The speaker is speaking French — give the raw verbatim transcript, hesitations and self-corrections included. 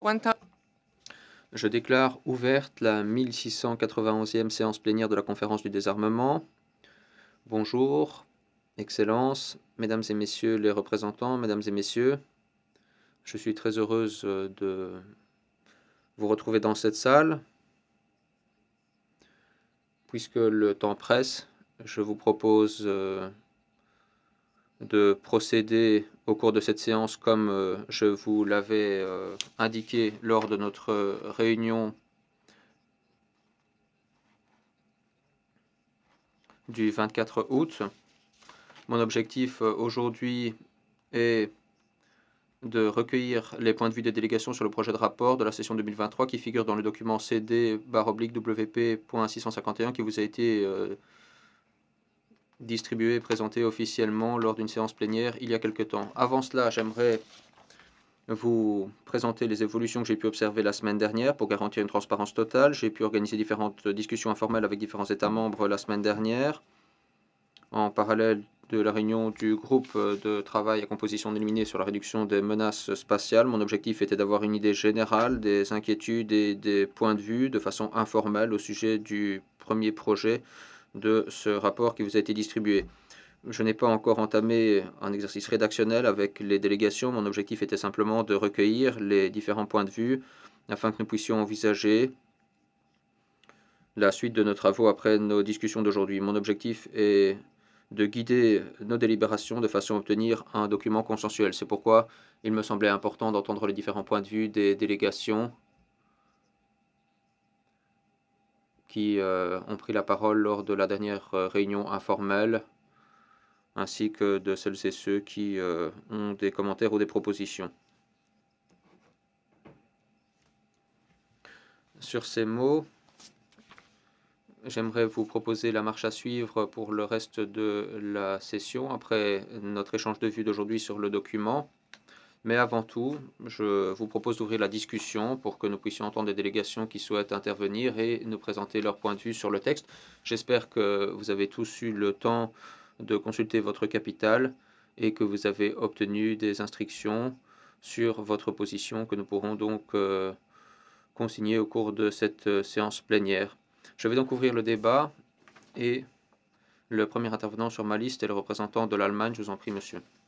One time. Je déclare ouverte la mille six cent quatre-vingt-onzième séance plénière de la Conférence du désarmement. Bonjour, Excellences, Mesdames et Messieurs les représentants, Mesdames et Messieurs, je suis très heureuse de vous retrouver dans cette salle. Puisque le temps presse, je vous propose de procéder au cours de cette séance comme je vous l'avais indiqué lors de notre réunion du vingt-quatre août. Mon objectif aujourd'hui est de recueillir les points de vue des délégations sur le projet de rapport de la session deux mille vingt-trois qui figure dans le document C D W P.six cent cinquante et un qui vous a été euh, distribué et présenté officiellement lors d'une séance plénière il y a quelque temps. Avant cela, j'aimerais vous présenter les évolutions que j'ai pu observer la semaine dernière pour garantir une transparence totale. J'ai pu organiser différentes discussions informelles avec différents États membres la semaine dernière. En parallèle de la réunion du groupe de travail à composition délimitée sur la réduction des menaces spatiales, mon objectif était d'avoir une idée générale des inquiétudes et des points de vue de façon informelle au sujet du premier projet de ce rapport qui vous a été distribué. Je n'ai pas encore entamé un exercice rédactionnel avec les délégations. Mon objectif était simplement de recueillir les différents points de vue afin que nous puissions envisager la suite de nos travaux après nos discussions d'aujourd'hui. Mon objectif est de guider nos délibérations de façon à obtenir un document consensuel. C'est pourquoi il me semblait important d'entendre les différents points de vue des délégations qui euh, ont pris la parole lors de la dernière euh, réunion informelle, ainsi que de celles et ceux qui euh, ont des commentaires ou des propositions. Sur ces mots, j'aimerais vous proposer la marche à suivre pour le reste de la session après notre échange de vues d'aujourd'hui sur le document. Mais avant tout, je vous propose d'ouvrir la discussion pour que nous puissions entendre des délégations qui souhaitent intervenir et nous présenter leur point de vue sur le texte. J'espère que vous avez tous eu le temps de consulter votre capital et que vous avez obtenu des instructions sur votre position que nous pourrons donc euh, consigner au cours de cette euh, séance plénière. Je vais donc ouvrir le débat et le premier intervenant sur ma liste est le représentant de l'Allemagne. Je vous en prie, monsieur.